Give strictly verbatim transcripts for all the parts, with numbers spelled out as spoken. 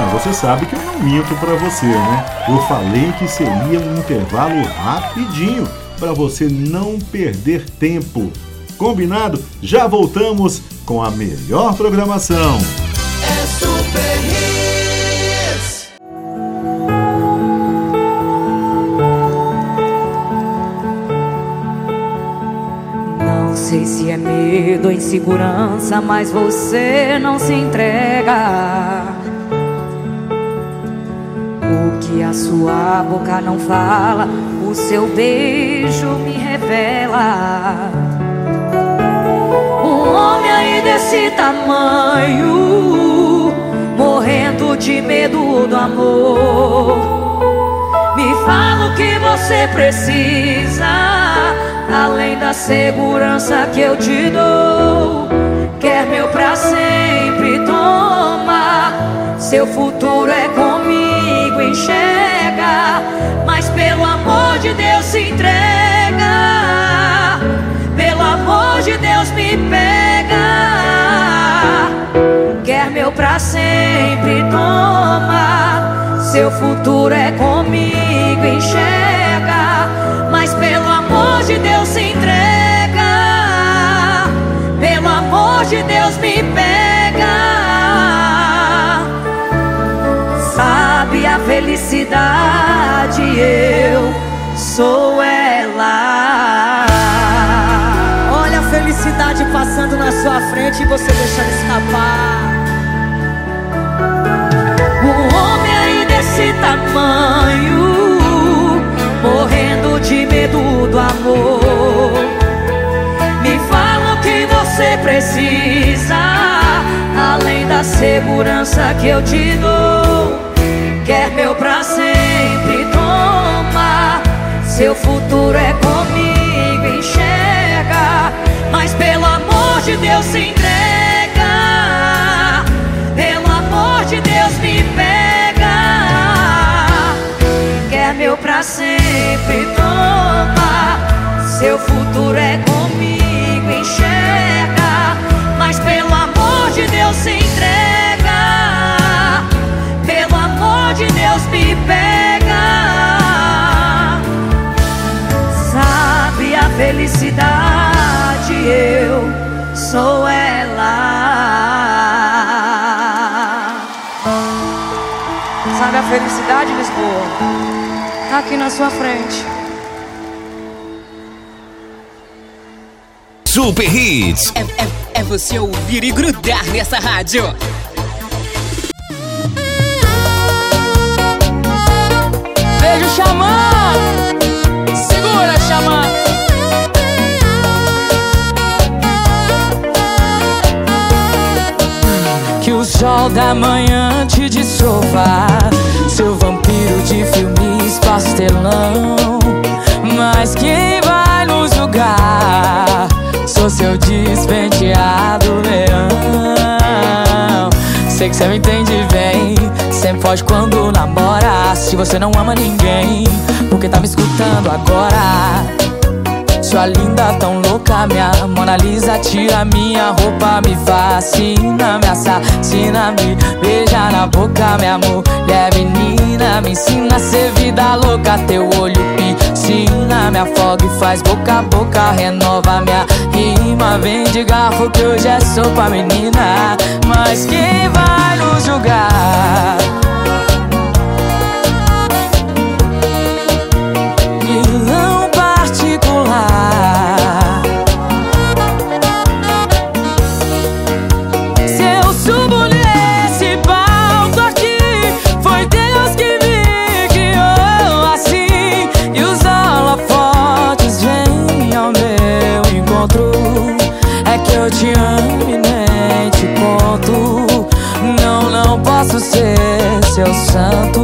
você sabe que eu não minto pra você, né? Eu falei que seria um intervalo rapidinho pra você não perder tempo. Combinado? Já voltamos com a melhor programação. É Super Hits. Não sei se é medo ou insegurança, mas você não se entrega. O que a sua boca não fala, o seu beijo me revela. Um homem aí desse tamanho, morrendo de medo do amor. Me fala o que você precisa, além da segurança que eu te dou. Quer meu pra sempre, toma. Seu futuro é comigo, enxerga. Mas pelo amor de Deus se entrega. Pelo amor de Deus me pega. Quer meu pra sempre, toma. Seu futuro é comigo, enxerga. Mas pelo amor de Deus se entrega. Pelo amor de Deus me pega. Sabe a felicidade, eu sou ela. Olha a felicidade passando na sua frente e você deixando escapar. Um homem aí desse tamanho, morrendo de medo do amor. Me fala o que você precisa, além da segurança que eu te dou. Quer meu pra sempre, toma. Seu futuro é comigo, enxerga. Mas pelo amor de Deus se entrega. Pelo amor de Deus me pega. Quer meu pra sempre, toma. Seu futuro é comigo, enxerga. Mas pelo amor de Deus se entrega. Pelo amor de Deus me pega. Sabe a felicidade, eu sou ela. Sabe a felicidade, Lisboa? Tá aqui na sua frente. Super Hits. É, é, é você ouvir e grudar nessa rádio. Beijo, Xamã. Segura, Xamã. Que o sol da manhã te dissolva, seu vampiro de filmes pastelão. Mas quem vai nos julgar? Sou seu despenteado leão. Sei que cê me entende bem, sempre foge quando namora. Se você não ama ninguém, por que tá me escutando agora? Sua linda tão louca, minha Mona Lisa. Tira minha roupa, me fascina, me assassina, me beija na boca, minha mulher menina. Me ensina a ser vida louca, teu olho piscina. Me afoga e faz boca a boca, renova minha rima. Vem de garfo que hoje é sopa, menina. Mas quem vai nos julgar? Vilão particular. Se eu subo nesse palco aqui, foi Deus que me guiou assim. E os holofotes vêm ao meu encontro. É que eu te amo e nem te conto. Não, não posso ser seu santo.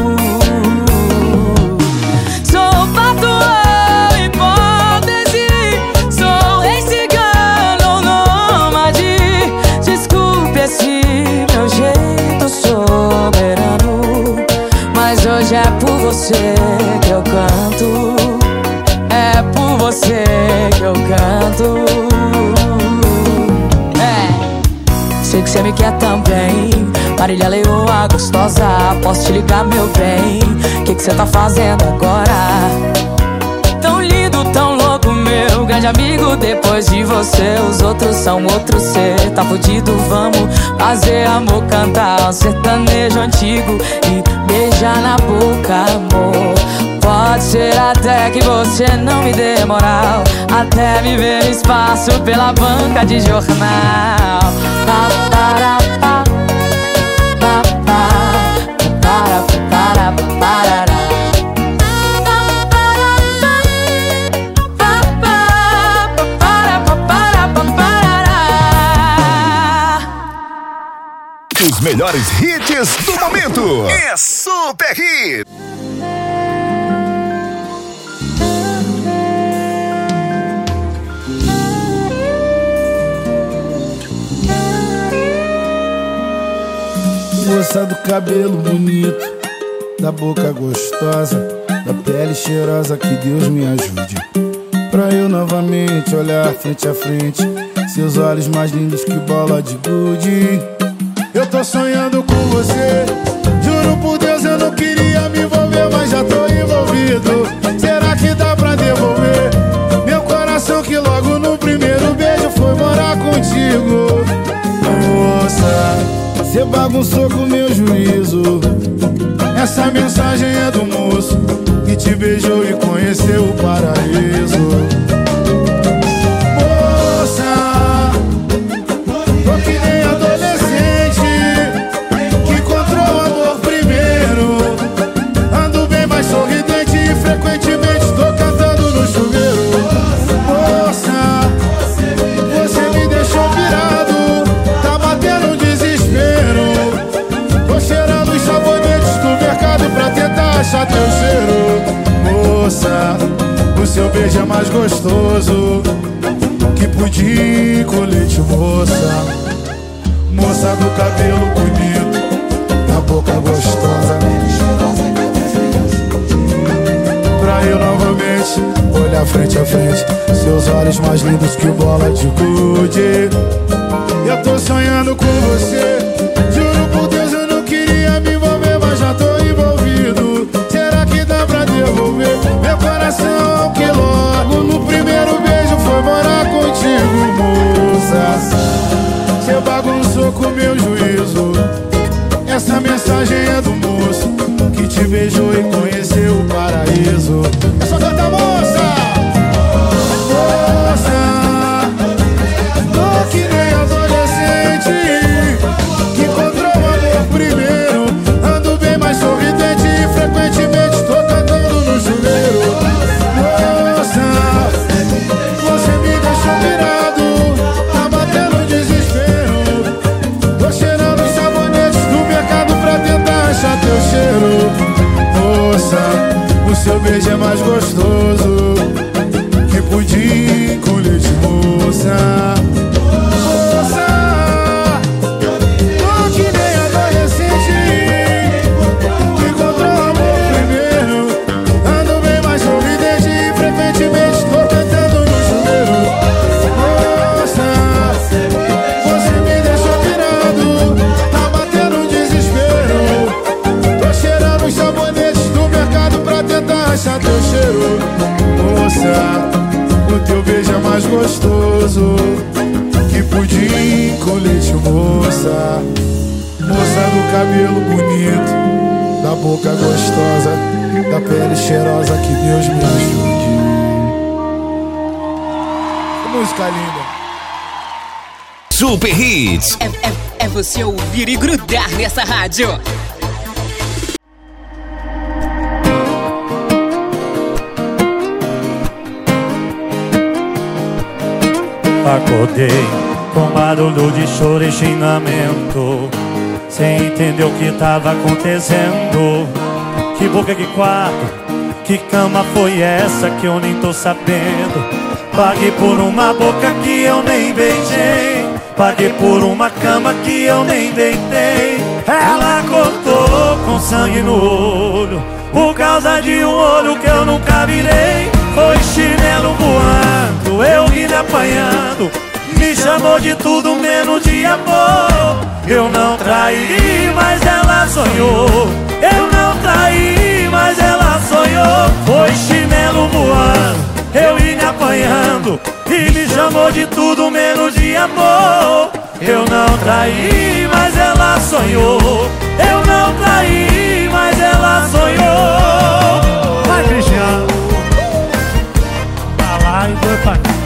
Sou patrão, hipótese. Sou rei cigano, nômade. Desculpe esse meu jeito soberano, mas hoje é por você que eu canto. É por você que eu canto. É, sei que você me quer também, Marília Leoa gostosa, posso te ligar, meu bem? Que que cê tá fazendo agora? Tão lindo, tão louco, meu grande amigo. Depois de você, os outros são outros. Cê tá fudido, vamos fazer amor, cantar um sertanejo antigo e beijar na boca, amor. Pode ser até que você não me dê moral, até me ver no espaço pela banca de jornal. Pa, para, pa, pa, pa, para, para, para. Os melhores hits do momento é Super Hit. Moça do cabelo bonito, da boca gostosa, da pele cheirosa, que Deus me ajude pra eu novamente olhar frente a frente, seus olhos mais lindos que bola de gude. Eu tô sonhando com você, juro por Deus eu não queria me envolver, mas já tô envolvido. Será que dá pra devolver meu coração que logo no primeiro beijo foi morar contigo? Moça, cê bagunçou com meu juízo. Essa mensagem é do moço que te beijou e conheceu o paraíso. Moça, tô que nem adolescente que encontrou o amor primeiro. Ando bem mais sorridente e frequentemente tô cantando no chuveiro. Moça, você me deixou virado, tá batendo um desespero. Tô cheirando os sabonetes do mercado pra tentar achar teu cheiro. Moça, o seu beijo é mais gostoso que pudim com leite, moça. Moça do cabelo bonito, da boca gostosa, pra eu novamente olhar frente a frente, seus olhos mais lindos que bola de gude. Eu tô sonhando com você, juro por Deus eu não queria me envolver, mas já tô envolvido. Será que dá pra devolver meu coração que logo no primeiro beijo foi morar contigo, moça? Cê bagunçou com meu juízo. Essa mensagem é do moço que te beijou e conheceu o paraíso. É só cantar, moça! Moça, tô que nem adolescente que encontrou o amor primeiro. Ando bem mais sorridente e frequentemente tô cantando no chuveiro. Moça, você me deixou virado, tá batendo um desespero. Tô cheirando os sabonetes do mercado pra tentar achar teu cheiro. Moça, o seu beijo é mais gostoso que pudim com leite, moça. Moça, tô que nem adolescente que encontrou o amor primeiro. Ando bem mais sorridente e frequentemente tô cantando no chuveiro. Moça, você me deixou virado, tá batendo um desespero. Tô cheirando os sabonetes do mercado pra tentar achar teu cheiro. Moça, o teu beijo é mais gostoso que pudim com leite, moça. Moça do cabelo bonito, da boca gostosa, da pele cheirosa, que Deus me ajude. Que música linda. Super Hits. É, é, é você ouvir e grudar nessa rádio. Acordei com barulho de choro e xingamento, sem entender o que tava acontecendo. Que boca, que quarto, que cama foi essa que eu nem tô sabendo? Paguei por uma boca que eu nem beijei, paguei por uma cama que eu nem deitei. Ela acordou com sangue no olho, por causa de um olho que eu nunca virei. Foi chinelo voando, eu vim apanhando, me chamou de tudo menos de amor. Eu não traí, apanhando e me chamou de tudo menos de amor. Eu não traí, mas ela sonhou. Eu não traí, mas ela sonhou. Vai, Cristiano. Pra lá e dois pra cá.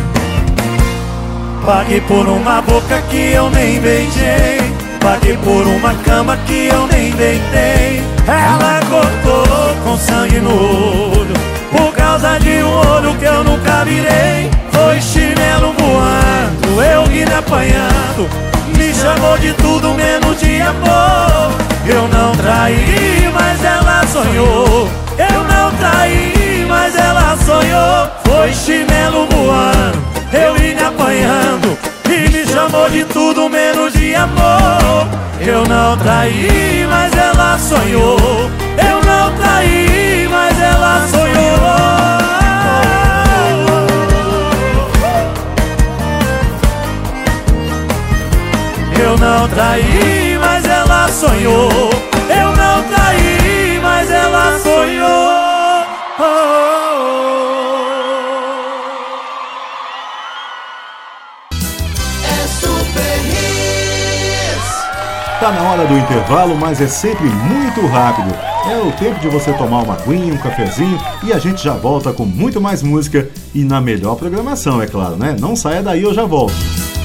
Paguei por uma boca que eu nem beijei. Paguei por uma cama que eu nem deitei. Ela cortou com sangue no olho por causa de um olho que eu nunca virei. Foi chinelo voando, eu vi me apanhando. Me chamou de tudo menos de amor. Eu não traí, mas ela sonhou. Eu não traí, mas ela sonhou. Foi chinelo voando, eu vi me apanhando. E me chamou de tudo menos de amor. Eu não traí, mas ela sonhou. Eu não traí, mas ela sonhou. Eu não traí, mas ela sonhou. Eu não traí, mas ela sonhou. Tá na hora do intervalo, mas é sempre muito rápido. É o tempo de você tomar uma aguinha, um cafezinho e a gente já volta com muito mais música e na melhor programação, é claro, né? Não saia daí, eu já volto.